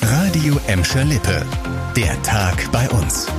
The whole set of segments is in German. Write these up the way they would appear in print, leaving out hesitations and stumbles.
Radio Emscher Lippe. Der Tag bei uns.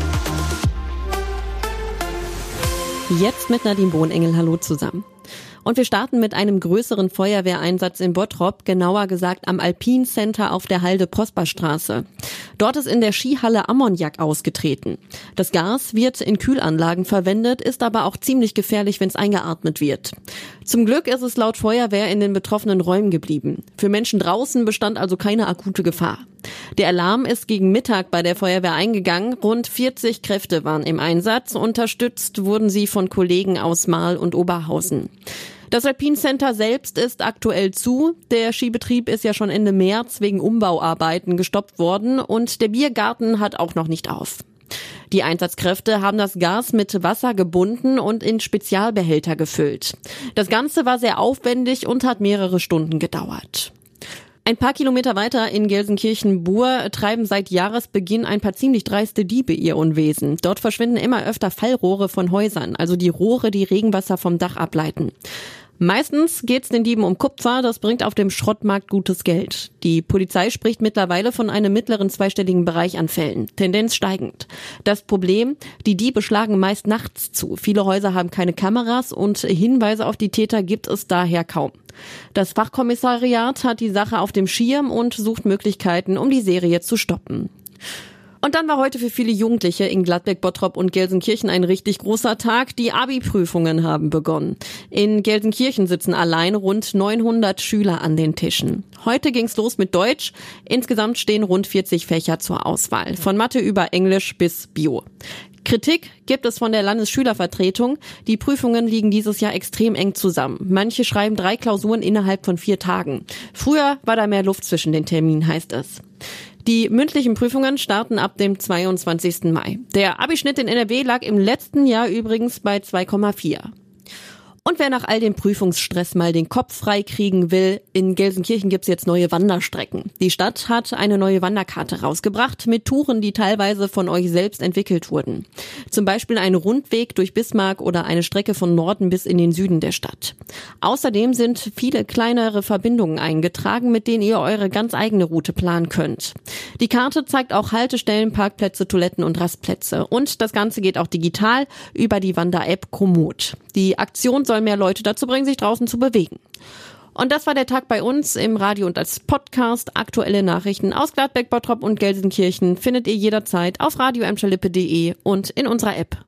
Jetzt mit Nadine Bohnengel. Hallo zusammen. Und wir starten mit einem größeren Feuerwehreinsatz in Bottrop, genauer gesagt am Alpine Center auf der Halde-Prosper-Straße. Dort ist in der Skihalle Ammoniak ausgetreten. Das Gas wird in Kühlanlagen verwendet, ist aber auch ziemlich gefährlich, wenn es eingeatmet wird. Zum Glück ist es laut Feuerwehr in den betroffenen Räumen geblieben. Für Menschen draußen bestand also keine akute Gefahr. Der Alarm ist gegen Mittag bei der Feuerwehr eingegangen. Rund 40 Kräfte waren im Einsatz. Unterstützt wurden sie von Kollegen aus Marl und Oberhausen. Das Alpine Center selbst ist aktuell zu. Der Skibetrieb ist ja schon Ende März wegen Umbauarbeiten gestoppt worden und der Biergarten hat auch noch nicht auf. Die Einsatzkräfte haben das Gas mit Wasser gebunden und in Spezialbehälter gefüllt. Das Ganze war sehr aufwendig und hat mehrere Stunden gedauert. Ein paar Kilometer weiter in Gelsenkirchen-Bur treiben seit Jahresbeginn ein paar ziemlich dreiste Diebe ihr Unwesen. Dort verschwinden immer öfter Fallrohre von Häusern, also die Rohre, die Regenwasser vom Dach ableiten. Meistens geht's den Dieben um Kupfer, das bringt auf dem Schrottmarkt gutes Geld. Die Polizei spricht mittlerweile von einem mittleren zweistelligen Bereich an Fällen, Tendenz steigend. Das Problem, die Diebe schlagen meist nachts zu. Viele Häuser haben keine Kameras und Hinweise auf die Täter gibt es daher kaum. Das Fachkommissariat hat die Sache auf dem Schirm und sucht Möglichkeiten, um die Serie zu stoppen. Und dann war heute für viele Jugendliche in Gladbeck, Bottrop und Gelsenkirchen ein richtig großer Tag. Die Abi-Prüfungen haben begonnen. In Gelsenkirchen sitzen allein rund 900 Schüler an den Tischen. Heute ging's los mit Deutsch. Insgesamt stehen rund 40 Fächer zur Auswahl. Von Mathe über Englisch bis Bio. Kritik gibt es von der Landesschülervertretung. Die Prüfungen liegen dieses Jahr extrem eng zusammen. Manche schreiben 3 Klausuren innerhalb von 4 Tagen. Früher war da mehr Luft zwischen den Terminen, heißt es. Die mündlichen Prüfungen starten ab dem 22. Mai. Der Abischnitt in NRW lag im letzten Jahr übrigens bei 2,4. Und wer nach all dem Prüfungsstress mal den Kopf frei kriegen will, in Gelsenkirchen gibt's jetzt neue Wanderstrecken. Die Stadt hat eine neue Wanderkarte rausgebracht mit Touren, die teilweise von euch selbst entwickelt wurden. Zum Beispiel ein Rundweg durch Bismarck oder eine Strecke von Norden bis in den Süden der Stadt. Außerdem sind viele kleinere Verbindungen eingetragen, mit denen ihr eure ganz eigene Route planen könnt. Die Karte zeigt auch Haltestellen, Parkplätze, Toiletten und Rastplätze. Und das Ganze geht auch digital über die Wander-App Komoot. Die Aktion soll mehr Leute dazu bringen, sich draußen zu bewegen. Und das war der Tag bei uns im Radio und als Podcast. Aktuelle Nachrichten aus Gladbeck, Bottrop und Gelsenkirchen findet ihr jederzeit auf radioemscherlippe.de und in unserer App.